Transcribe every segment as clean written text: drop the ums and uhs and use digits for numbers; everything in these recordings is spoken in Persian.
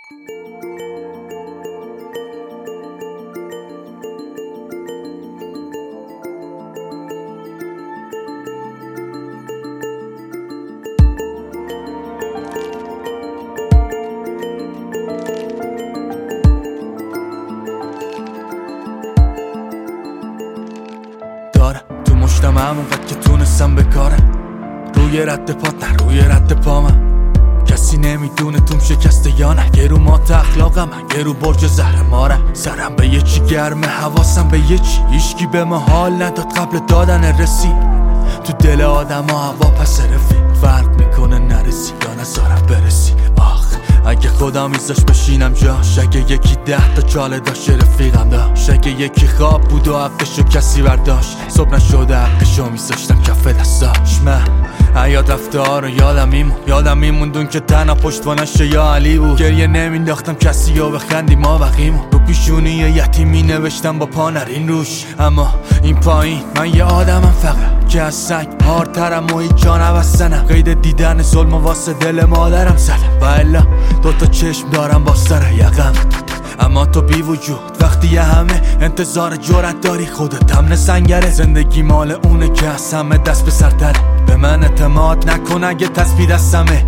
دارم تو مشتم همونقدر که تونستم بکارم، روی رد پات نه روی رد پا من. کسی نمیدونه توم شکسته یا نه، یه رو مات اخلاقم من، یه رو برج زهر مارم. سرم به یه چی گرمه، حواسم به یه چی، هیچکی به ما حال نداد قبل دادن رسید. تو دل آدم ها هوا پس رفیق، فرق میکنه نرسی یا نذارم برسی. اگه خدا میذاش بشینم جاش، اگه یکی 10 تا چاله داشت رفیقم داشت، اگه یکی خواب بود و حقشو کسی برداشت، صبح نشده حقشو میذاشتم کف دستاش. من حیات رفته ها رو یادم میموندون که تنها پشتوانش یا علی بود. گریه نمینداختم کسی و بخندی ما بقیمو، رو پیشونی یتیمی نوشتم با پا نرین روش. اما این پایین من یه آدمم فقط که از سنگ هارترم و هیچ جا نبستنم. قید دیدن ظلم واسه دل مادرم زدم و الا 2 تا چشم دارم با سر یقم. اما تو بی وجود وقتی یه همه انتظار جرأت داری، خودت هم سنگره. زندگی مال اونه که از همه دست به سرتره، به من اعتماد نکن اگه تسبیح دستمه.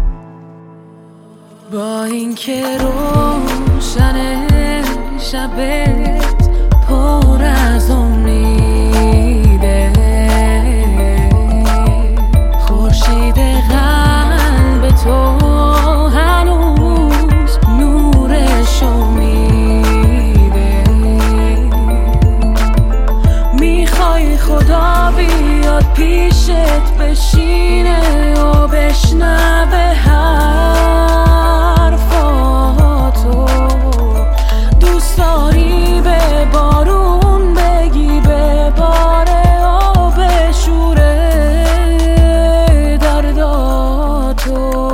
با اینکه روشن شبت پر از امیده، خورشید قلب تو هنوز نورشو میده. میخوای خدا بیاد پیشت بشینه و بشنوه حرفاتو، دوست داری به بارون بگی بباره و بشوره درداتو.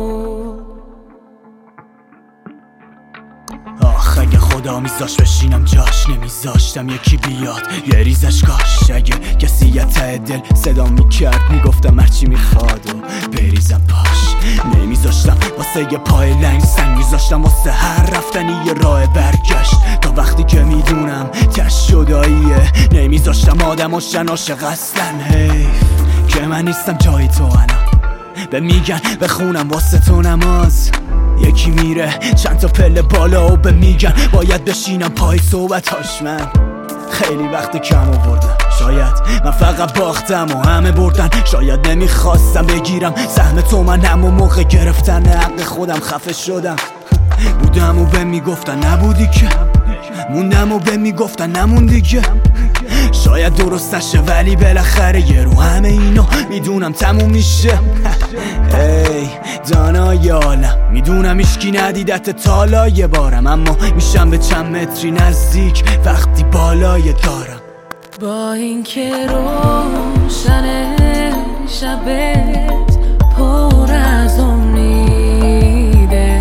اگه خدا میذاش بشینم جاش، نمیذاشتم یکی بیاد یه ریزش کاش. اگه کسی یه ته دل صدا میکرد میگفتم هرچی میخواد و بریزم پاش. نمیذاشتم واسه یه پای لنگ سنگ، میذاشتم واسه هر رفتنی یه راه برگشت. تا وقتی که میدونم تش شداییه، نمیذاشتم آدم هاشن عاشق اصلن. حیف که من نیستم جای تو انا، به میگن بخونم واسه تو نماز. یکی میره چند تا پله بالا و به میگن باید بشینم پای صحبتاش. من خیلی وقت کم آوردم، شاید من فقط باختم و همه بردن. شاید نمیخواستم بگیرم سهم تو، من همون موقع گرفتن حق خودم خفه شدم. بودم و به میگفتن نبودی که، موندم و به میگفتن نموندی که. شاید درست نشه ولی بالاخره یه رو همه اینا میدونم تموم میشه. ای دانای عالم، میدونم هیچکی ندیدت تالا یه بارم، اما میشم به چند متری نزدیک وقتی بالای دارم. با اینکه روشن شبت پر از امیده،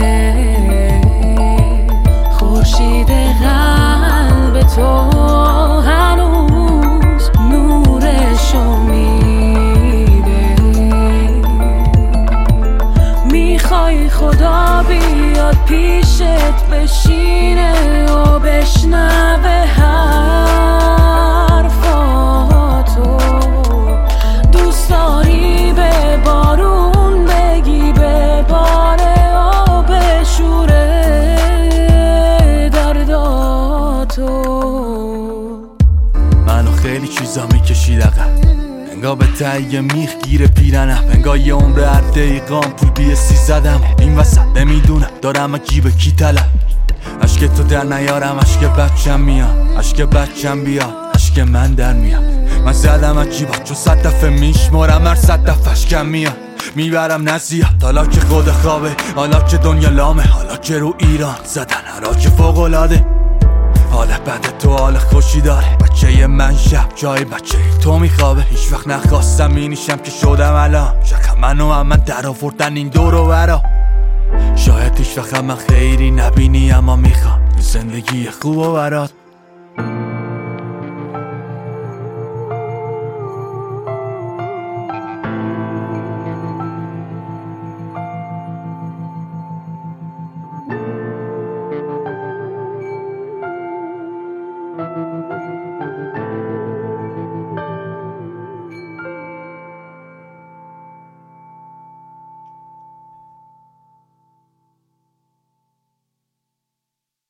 خورشید قلب تو هنوز نورشو میده. میخوای خدا بیاد پیشت بشینه و بشنوه حرفاتو، دوست داری به بارون بگی بباره و بشوره درداتو. منو خیلی چیزا میکشید عقب، انگار به تهیه میخ گیر پیرنم، انگار یه عمر هر دقیقام پول BSC زدم. این وسط نمیدونم دارم جیب کی طلب، عشق تو در نیارم عشق بچم میاد، عشق بچم بیاد عشق من در میاد. من زدم از جیبا چون 100 دفعه میشمارم، هر 100 دفعش کم میاد. میبرم نزیاد حالا که خود خوابه، حالا که دنیا لامه، حالا که رو ایران زدن حالا که فوق‌العاده. حال بد تو حال خوشی داره، بچه من شب جای بچه تو میخوابه. هیچ وقت نخواستم اینیشم که شدم الان، شاید منو هم من در آوردن این دور و برا. شاید هیچ وقت من خیری نبینی اما میخوام زندگی خوب و برات.